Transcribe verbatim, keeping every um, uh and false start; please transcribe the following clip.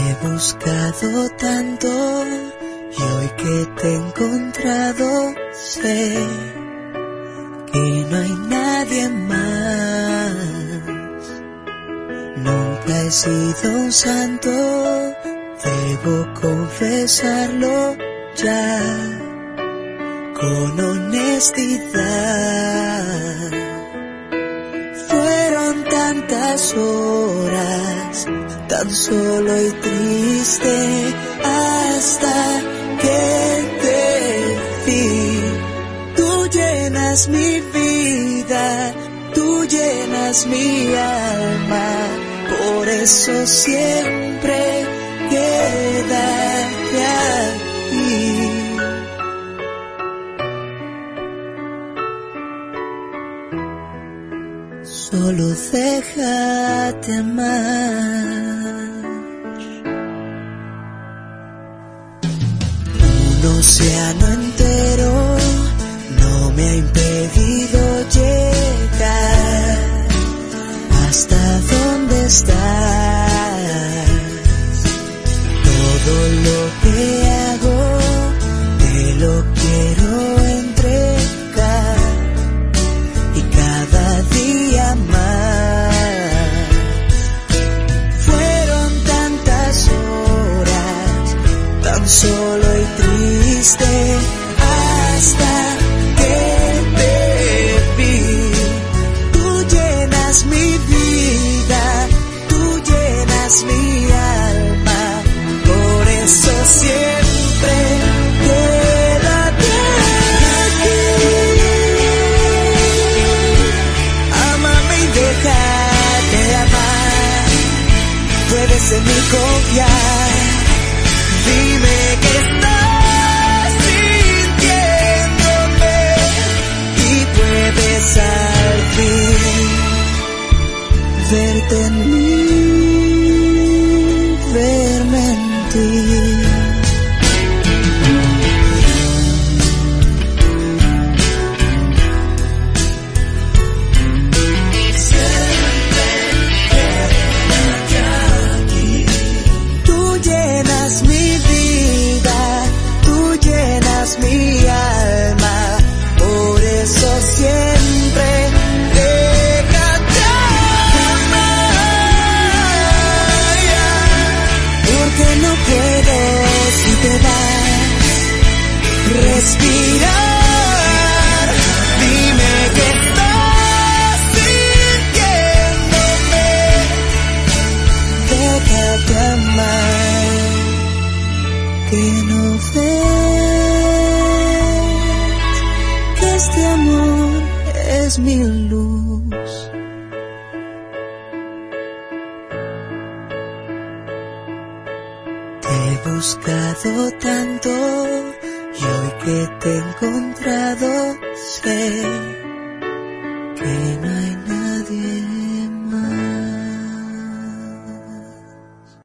He buscado tanto y hoy que te he encontrado sé que no hay nadie más. Nunca he sido un santo, debo confesarlo ya con honestidad. Fueron tantas horas tan solo y triste hasta que te vi. Tú llenas mi vida, tú llenas mi alma, por eso siempre quédate aquí. Solo déjate amar. Un océano entero no me ha impedido llegar hasta donde estás. Todo lo que hago te lo quiero entregar y cada día más. Fueron tantas horas tan solo y triste hasta que te vi. Tú llenas mi vida, tú llenas mi alma, por eso siempre quédate aquí. Ámame y déjate amar, puedes en mí confiar. Dime que estás sintiéndome y puedes al fin verte en mí, verme en ti. Mi alma, por eso siempre déjate amar, porque no puedo si te vas respirar. Dime que estás sintiéndome, déjate amar, que no ves que este amor es mi luz. Te he buscado tanto y hoy que te he encontrado sé que no hay nadie